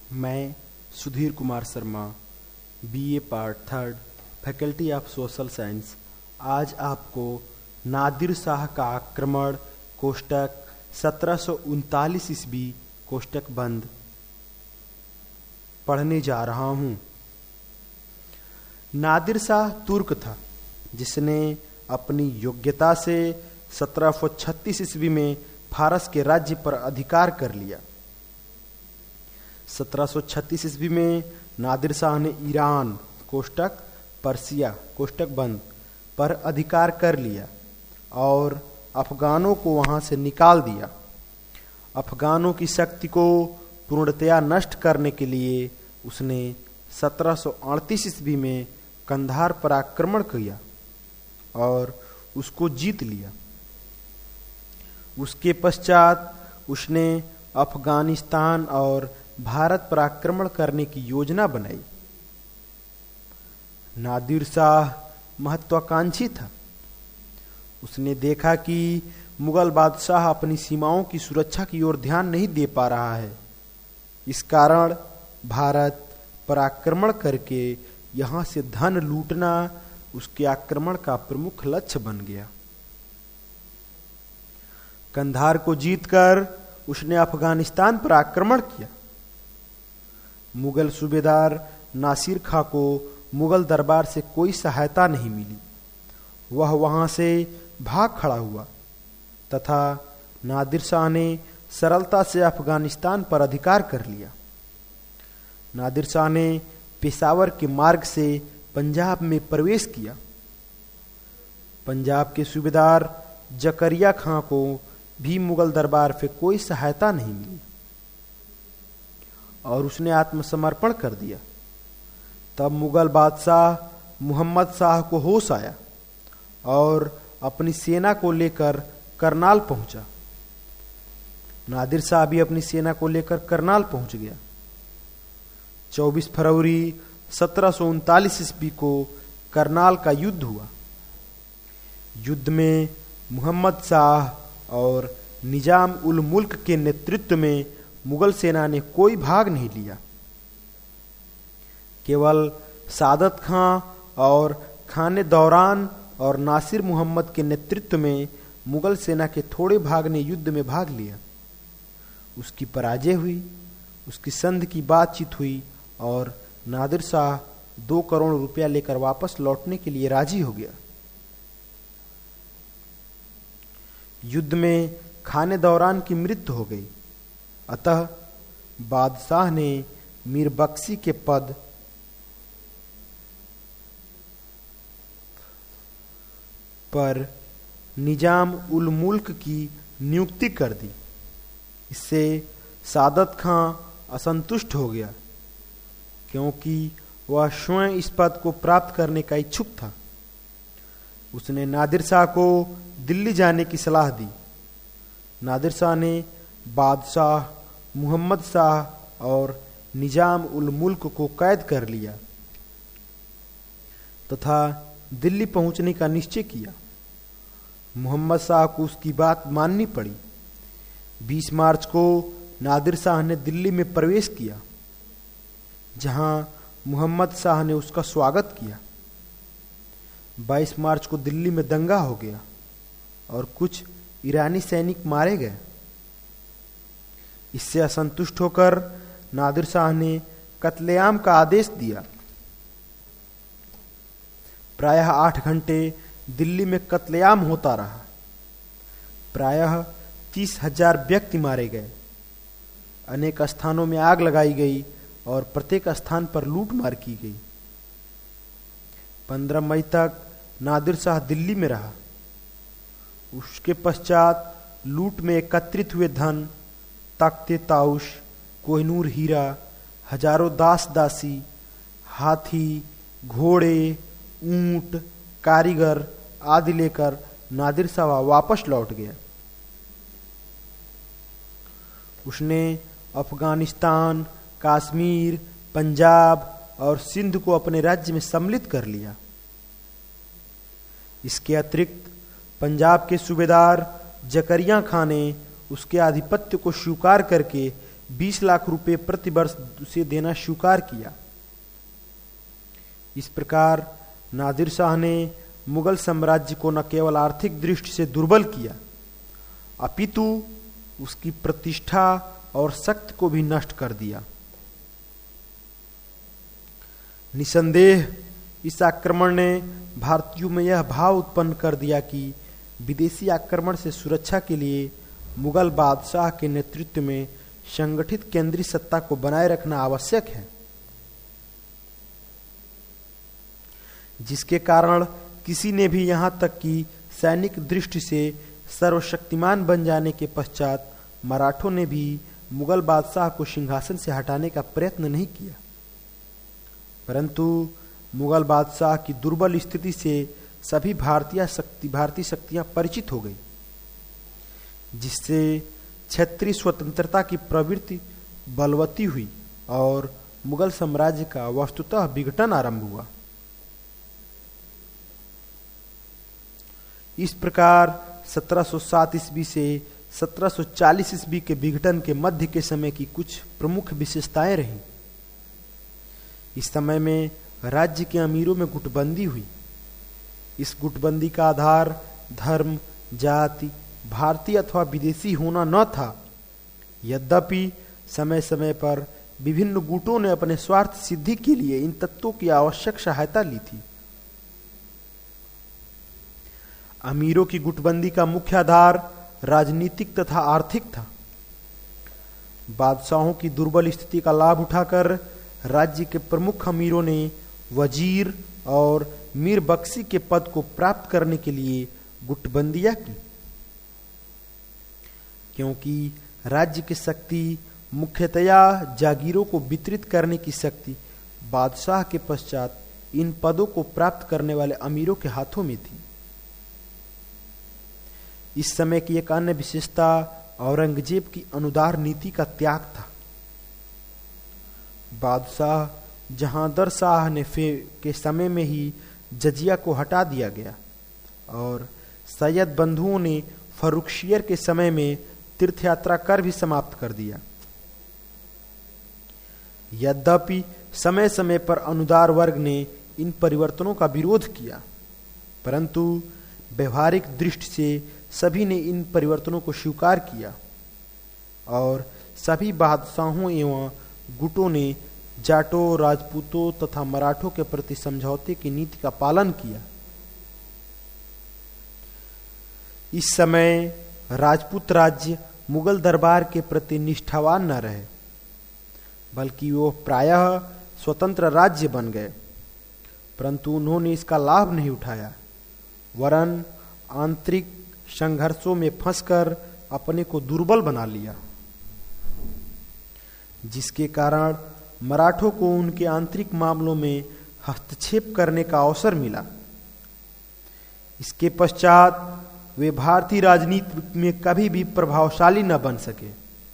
मैं Sudhir Kumar Sharma, BA part 3, faculty of social science, आज आपको नादिर शाह का आक्रमण कोष्टक 1739 ईस्वी कोष्टक बंद पढ़ने जा रहा हूँ। नादिर शाह तुर्क था जिसने अपनी योग्यता से 1736 ईस्वी में फारस के राज्य पर अधिकार कर लिया। 1736 ईस्वी में नादिर शाह ने ईरान कोष्टक पर्सिया कोष्टक बंद पर अधिकार कर लिया और अफगानों को वहां से निकाल दिया। अफगानों की शक्ति को पूर्णतया नष्ट करने के लिए उसने 1738 ईस्वी में कंधार पर आक्रमण किया और उसको जीत लिया। उसके पश्चात उसने अफगानिस्तान और भारत पर आक्रमण करने की योजना बनाई। नादिर शाह महत्वाकांक्षी था। उसने देखा कि मुगल बादशाह अपनी सीमाओं की सुरक्षा की ओर ध्यान नहीं दे पा रहा है। इस कारण भारत पर आक्रमण करके यहां से धन लूटना उसके आक्रमण का प्रमुख लक्ष्य बन गया। कंधार को जीतकर उसने अफगानिस्तान पर आक्रमण किया। मुगल सूबेदार नासिर खां को मुगल दरबार से कोई सहायता नहीं मिली। वह वहां से भाग खड़ा हुआ तथा नादिर शाह ने सरलता से अफगानिस्तान पर अधिकार कर लिया। नादिर शाह ने पेशावर के मार्ग से पंजाब में प्रवेश किया। पंजाब के सूबेदार जकरिया खां को भी मुगल दरबार से कोई सहायता नहीं मिली और उसने आत्मसमर्पण कर दिया। तब मुगल बादशाह मुहम्मद शाह को होश आया और अपनी सेना को लेकर करनाल पहुंचा। नादिर शाह भी अपनी सेना को लेकर करनाल पहुंच गया। 24 फरवरी 1739 ईस्वी को करनाल का युद्ध हुआ। युद्ध में मुहम्मद शाह और निजाम उल मुल्क के नेतृत्व में मुगल सेना ने कोई भाग नहीं लिया। केवल सादत खां और खाने दौरान और नासिर मुहम्मद के नेतृत्व में मुगल सेना के थोड़े भाग ने युद्ध में भाग लिया। उसकी पराजय हुई, उसकी संधि की बातचीत हुई और नादिर शाह 2 करोड़ रुपया लेकर वापस लौटने के लिए राजी हो गया। युद्ध में खाने दौरान की मृत्यु हो गई। अतः बादशाह ने मीर बख्शी के पद पर निजाम उल मुल्क की नियुक्ति कर दी। इससे सादत खां असंतुष्ट हो गया क्योंकि वह स्वयं इस पद को प्राप्त करने का इच्छुक था। उसने नादिर शाह को दिल्ली जाने की सलाह दी। नादिर शाह ने बादशाह मुहम्मद शाह और निजाम उल मुल्क को कैद कर लिया तथा दिल्ली पहुंचने का निश्चय किया। मुहम्मद शाह को उसकी बात माननी पड़ी। 20 मार्च को नादिर शाह ने दिल्ली में प्रवेश किया जहां मुहम्मद शाह ने उसका स्वागत किया। 22 मार्च को दिल्ली में दंगा हो गया और कुछ ईरानी सैनिक मारे गए। इससे असंतुष्ट होकर नादिर शाह ने कत्लेआम का आदेश दिया। प्रायः 8 घंटे दिल्ली में कत्लेआम होता रहा। प्रायः 30,000 व्यक्ति मारे गए। अनेक स्थानों में आग लगाई गई और प्रत्येक स्थान पर लूटमार की गई। 15 मई तक नादिर शाह दिल्ली में रहा। उसके पश्चात लूट में एकत्रित हुए धन, तख्ते ताउश, कोहिनूर हीरा, हजारों दास दासी, हाथी, घोड़े, ऊंट, कारीगर आदि लेकर नादिर शाह वापस लौट गया। उसने अफगानिस्तान, कश्मीर, पंजाब और सिंध को अपने राज्य में सम्मिलित कर लिया। इसके अतिरिक्त पंजाब के सूबेदार जकरिया खां ने उसके आधिपत्य को स्वीकार करके 20 लाख रुपए प्रतिवर्ष उसे देना स्वीकार किया। इस प्रकार नादिर शाह ने मुगल साम्राज्य को न केवल आर्थिक दृष्टि से दुर्बल किया, अपितु उसकी प्रतिष्ठा और शक्ति को भी नष्ट कर दिया। निसंदेह इस आक्रमण ने भारतीयों में यह भाव उत्पन्न कर दिया कि विदेशी आक्रमण से सुरक्षा के लिए मुगल बादशाह के नेतृत्व में संगठित केंद्रीय सत्ता को बनाए रखना आवश्यक है, जिसके कारण किसी ने भी यहां तक कि सैनिक दृष्टि से सर्वशक्तिमान बन जाने के पश्चात मराठों ने भी मुगल बादशाह को सिंहासन से हटाने का प्रयत्न नहीं किया, परंतु मुगल बादशाह की दुर्बल स्थिति से सभी भारतीय शक्तियां परिचित हो गई, जिससे क्षेत्रीय स्वतंत्रता की प्रवृत्ति बलवती हुई और मुगल साम्राज्य का वस्तुतः विघटन आरंभ हुआ। इस प्रकार 1707 ईस्वी से 1740 ईस्वी के विघटन के मध्य के समय की कुछ प्रमुख विशेषताएं रहीं। इस समय में राज्य के अमीरों में गुटबंदी हुई। इस गुटबंदी का आधार धर्म, जाति, भारतीय अथवा विदेशी होना न था। यद्यपि समय समय पर विभिन्न गुटों ने अपने स्वार्थ सिद्धि के लिए इन तत्वों की आवश्यक सहायता ली थी। अमीरों की गुटबंदी का मुख्य आधार राजनीतिक तथा आर्थिक था। बादशाहों की दुर्बल स्थिति का लाभ उठाकर राज्य के प्रमुख अमीरों ने वजीर और मीर बख्शी के पद को प्राप्त करने के लिए गुटबंदियां की, क्योंकि राज्य की शक्ति मुख्यतया जागीरों को वितरित करने की शक्ति बादशाह के पश्चात इन पदों को प्राप्त करने वाले अमीरों के हाथों में थी। इस समय की एक अन्य विशेषता औरंगजेब की अनुदार नीति का त्याग था। बादशाह जहांदर शाह ने के समय में ही जजिया को हटा दिया गया और सैयद बंधुओं ने फर्रुखशियर के समय में तीर्थयात्रा कर भी समाप्त कर दिया। यद्यपि समय समय पर अनुदार वर्ग ने इन परिवर्तनों का विरोध किया, परंतु व्यवहारिक दृष्टि से सभी ने इन परिवर्तनों को स्वीकार किया और सभी बादशाहों एवं गुटों ने जाटों, राजपूतों तथा मराठों के प्रति समझौते की नीति का पालन किया। इस समय राजपूत राज्य मुगल दरबार के प्रति निष्ठावान न रहे, बल्कि वो प्रायः स्वतंत्र राज्य बन गए, परंतु उन्होंने इसका लाभ नहीं उठाया, वरन आंतरिक संघर्षों में फंसकर अपने को दुर्बल बना लिया, जिसके कारण मराठों को उनके आंतरिक मामलों में हस्तक्षेप करने का अवसर मिला। इसके पश्चात वे भारतीय राजनीति में कभी भी प्रभावशाली न बन सके।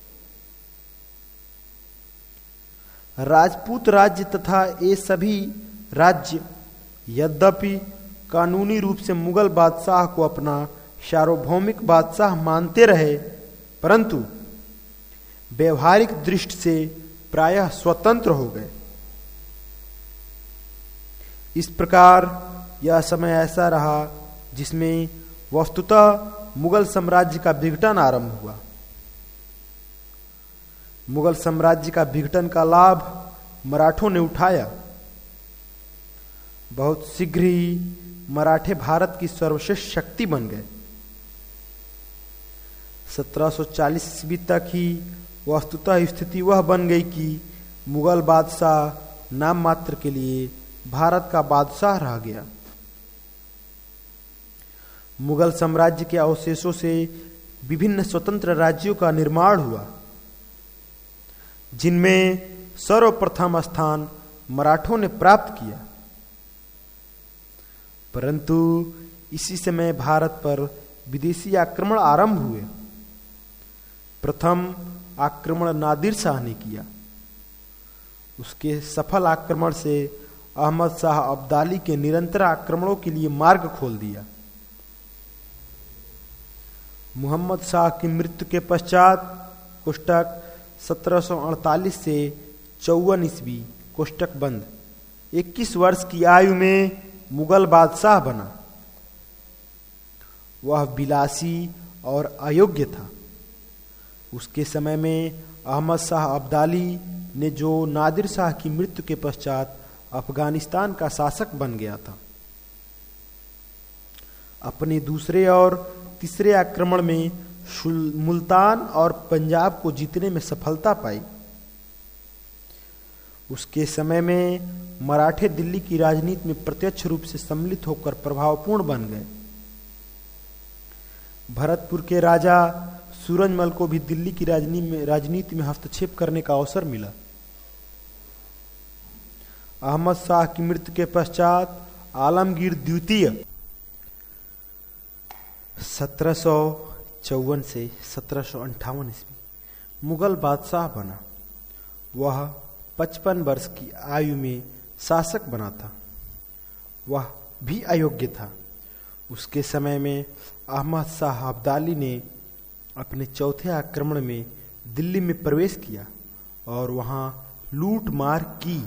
राजपूत राज्य तथा ये सभी राज्य यद्यपि कानूनी रूप से मुगल बादशाह को अपना सार्वभौमिक बादशाह मानते रहे, परंतु व्यवहारिक दृष्टि से प्रायः स्वतंत्र हो गए। इस प्रकार यह समय ऐसा रहा जिसमें वस्तुतः मुगल साम्राज्य का विघटन आरंभ हुआ। मुगल साम्राज्य का विघटन का लाभ मराठों ने उठाया। बहुत शीघ्र ही मराठे भारत की सर्वश्रेष्ठ शक्ति बन गए। 1740 ईस्वी तक ही वस्तुतः स्थिति वह बन गई कि मुगल बादशाह नाम मात्र के लिए भारत का बादशाह रह गया। मुगल साम्राज्य के अवशेषों से विभिन्न स्वतंत्र राज्यों का निर्माण हुआ, जिनमें सर्वप्रथम स्थान मराठों ने प्राप्त किया। परंतु इसी समय भारत पर विदेशी आक्रमण आरंभ हुए। प्रथम आक्रमण नादिर शाह ने किया। उसके सफल आक्रमण से अहमद शाह अब्दाली के निरंतर आक्रमणों के लिए मार्ग खोल दिया। मुहम्मद शाह की मृत्यु के पश्चात कुष्टक 1748 से 54 ईस्वी कोष्टक बंद 21 वर्ष की आयु में मुगल बादशाह बना। वह विलासी और अयोग्य था। उसके समय में अहमद शाह अब्दाली ने, जो नादिर शाह की मृत्यु के पश्चात अफगानिस्तान का शासक बन गया था, अपने दूसरे और तीसरे आक्रमण में मुल्तान और पंजाब को जीतने में सफलता पाई। उसके समय में मराठे दिल्ली की राजनीति में प्रत्यक्ष रूप से सम्मिलित होकर प्रभावपूर्ण बन गए। भरतपुर के राजा सूरजमल को भी दिल्ली की राजनीति में हस्तक्षेप करने का अवसर मिला। अहमद शाह की मृत्यु के पश्चात आलमगीर द्वितीय 1754 से 1758 ईस्वी मुगल बादशाह बना। वह 55 वर्ष की आयु में शासक बना था। वह भी अयोग्य था। उसके समय में अहमद शाह अब्दाली ने अपने चौथे आक्रमण में दिल्ली में प्रवेश किया और वहां लूट मार की।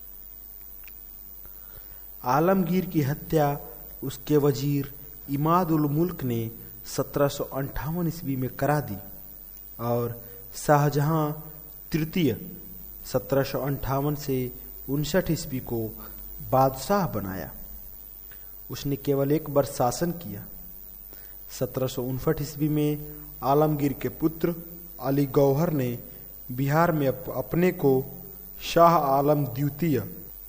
आलमगीर की हत्या उसके वजीर इमाद उल मुल्क ने 1758 ईस्वी में करा दी और शाहजहां तृतीय 1758 से 59 ईस्वी को बादशाह बनाया। उसने केवल 1 वर्ष शासन किया। 1759 ईस्वी में आलमगीर के पुत्र अली गौहर ने बिहार में अपने को शाह आलम द्वितीय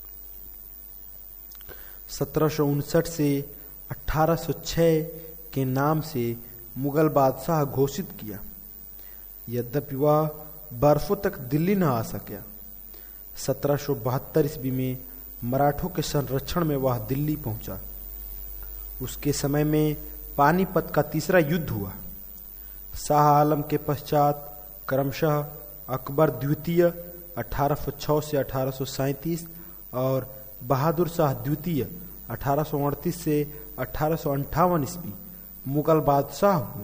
1759 से 1806 के नाम से मुगल बादशाह घोषित किया। यद्यपि वह बरसों तक दिल्ली न आ सका। 1772 ईस्वी में मराठों के संरक्षण में वह दिल्ली पहुंचा। उसके समय में पानीपत का तीसरा युद्ध हुआ। शाह आलम के पश्चात क्रमशः अकबर द्वितीय 1806 से 1837 और बहादुर शाह द्वितीय 1838 से 1858 ईस्वी मुगल बादशाह हुए।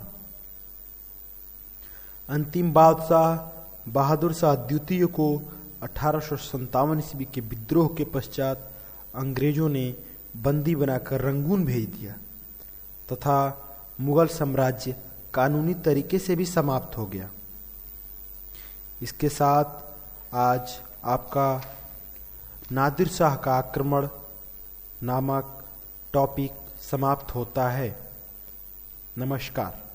अंतिम बादशाह बहादुर शाह द्वितीय को 1857 ईस्वी के विद्रोह के पश्चात अंग्रेजों ने बंदी बनाकर रंगून भेज दिया तथा मुगल साम्राज्य कानूनी तरीके से भी समाप्त हो गया। इसके साथ आज आपका नादिर शाह का आक्रमण नामक टॉपिक समाप्त होता है। नमस्कार।